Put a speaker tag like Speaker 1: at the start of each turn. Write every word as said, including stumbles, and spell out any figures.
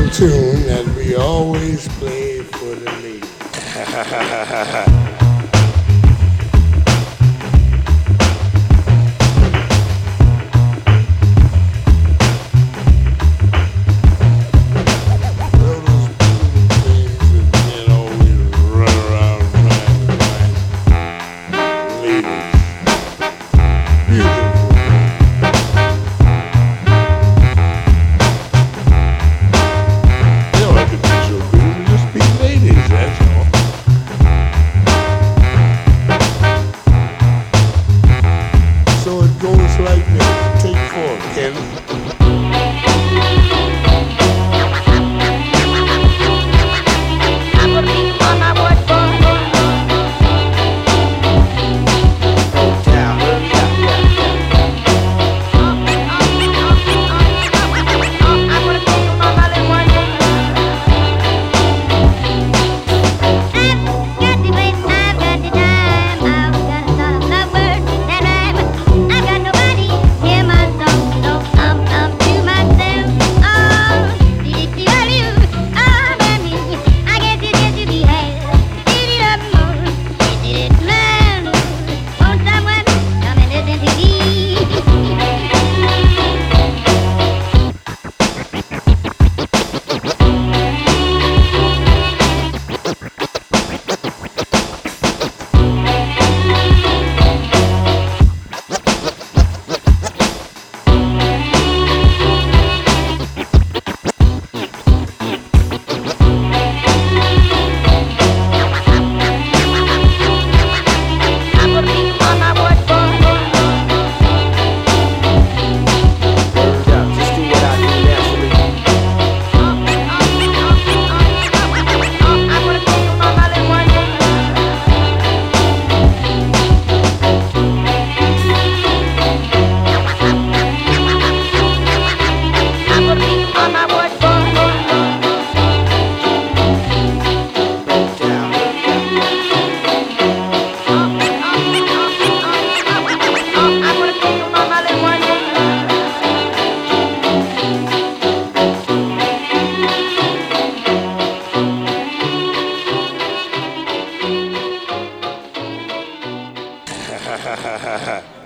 Speaker 1: tune that we always play for the ladies. Well, those beautiful things that men always run around trying to find ladies. Beautiful. They don't have to be so beautiful, just be ladies, that's all. So it goes like this. Take four, Ken. Ha ha ha ha ha.